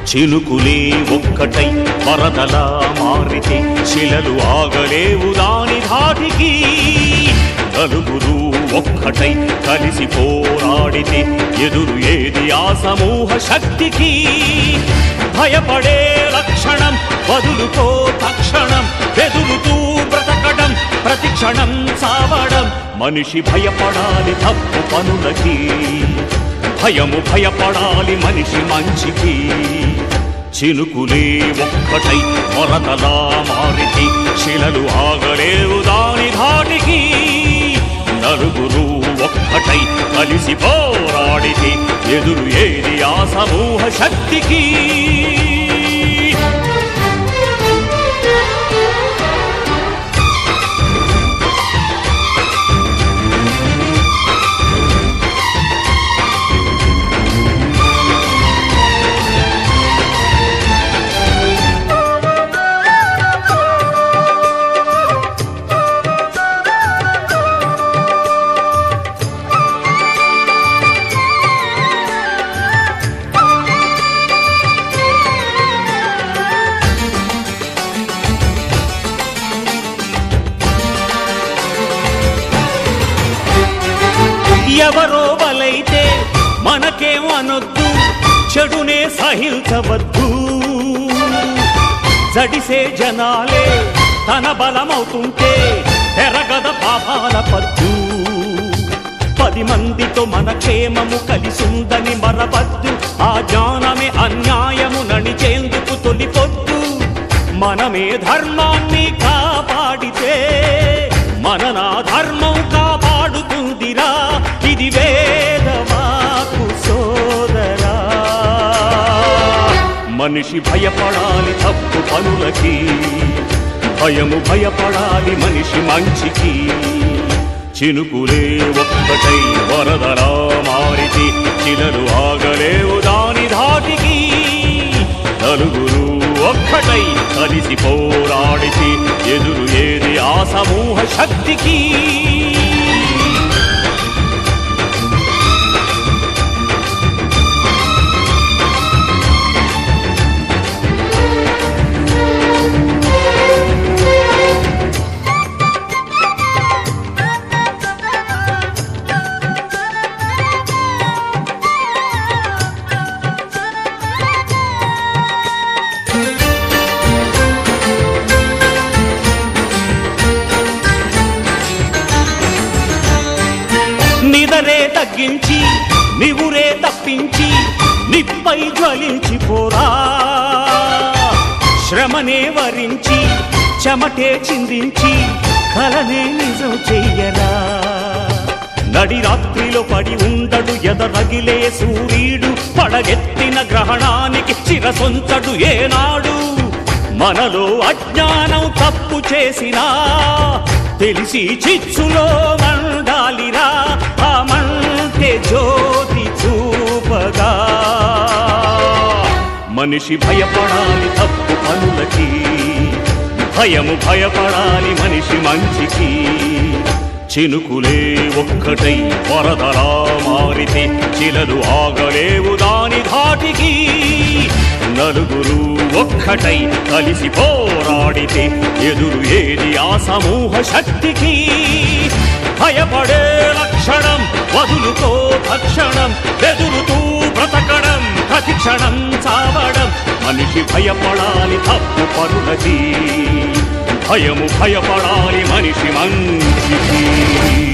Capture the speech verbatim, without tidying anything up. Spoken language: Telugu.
చినుకులే ఒక్కటై వరదలా మారితే శిలలు ఆగలేవు దాని ధాటికి నలుగురు ఒక్కటై కలిసి పోరాడితే ఎదురు ఏది ఆ సమూహ శక్తికి భయపడే లక్షణం వదులుకో తక్షణం బెదురుతూ బ్రతకడం ప్రతిక్షణం సావడం మనిషి భయపడాలి తప్పు పనులకి భయము భయపడాలి మనిషి మంచికి చినుకులే ఒక్కటై వరదలా మారితే శిలలు ఆగలేవు దాని ధాటికి నలుగురు ఒక్కటై కలిసి పోరాడితే ఎదురు ఏది ఆ సమూహ శక్తికి ఎవరో బలైతే మనకేం అనొద్దు చెడునే సహించవద్దు జడిసే జనాలే తన బలమవుతుంటే ఎరగద పాపాల పద్దు పది మందితో మన క్షేమము కలిసుందని మరవద్దు ఆ జ్ఞానమే అన్యాయము నడిచేందుకు తొలిపొద్దు మనమే ధర్మాన్ని కాపాడితే మన నా ధర్మం కాపాడుతుందిరా ఇది వేదవాకు సోదరా మనిషి భయపడాలి తప్పు పనులకి భయము భయపడాలి మనిషి మంచికి చినుకులే ఒక్కటై వరదలా మారితే శిలలు ఆగలేవు దాని ధాటికి నలుగురు ఒక్కటై కలిసి పోరాడితే ఎదురు ఏది ఆ సమూహ శక్తికి నిదరే తగ్గించి నివురే తప్పించి నిప్పై జ్వలించిపోరా శ్రమనే వరించి చెమటే చిందించి కలనే నిజం చెయ్యరా నడి రాత్రిలో పడి ఉండడు ఎదరగిలే సూర్యుడు పడగెత్తిన గ్రహణానికి చిరసొంచడు ఏనాడు మనలో అజ్ఞానం తప్పు చేసినా తెలిసి చిచ్చులో మండాలిరా ఆ మంటే జ్యోతి చూపగా మనిషి భయపడాలి తప్పు పనులకి భయము భయపడాలి మనిషి మంచికి చినుకులే ఒక్కటై వరదలా మారితే శిలలు ఆగలేవు దాని ధాటికి నలుగురు ఒక్కటై కలిసి పోరాడితే ఎదురు ఏది ఆ సమూహ శక్తికి భయపడే లక్షణం వదులుకో తక్షణం బెదురుతూ బ్రతకడం ప్రతిక్షణం చావడం మనిషి భయపడాలి తప్పు పనులకి భయము భయపడాలి మనిషి మంచికి